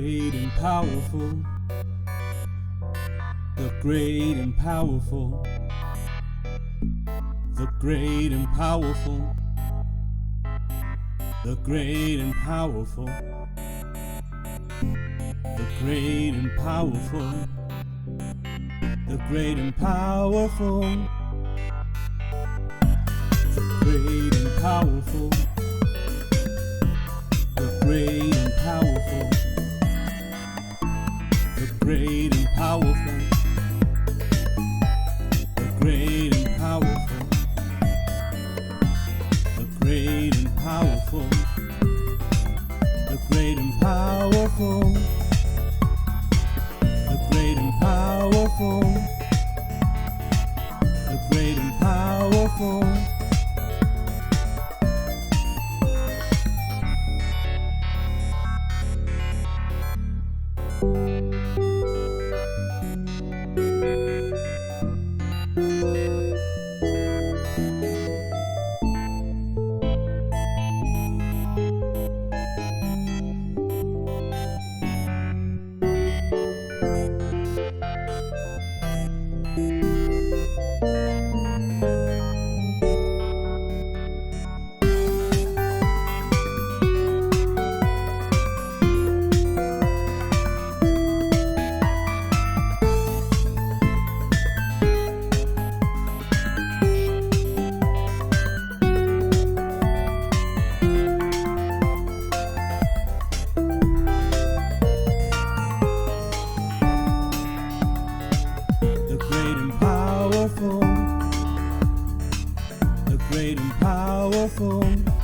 great and powerful, the great and powerful, the great and powerful, the great and powerful, the great and powerful, the great and powerful, the great and powerful, the great and powerful, the great and powerful, the great and powerful, the great and powerful, the great and powerful, the great and powerful, the great and powerful. The great and powerful,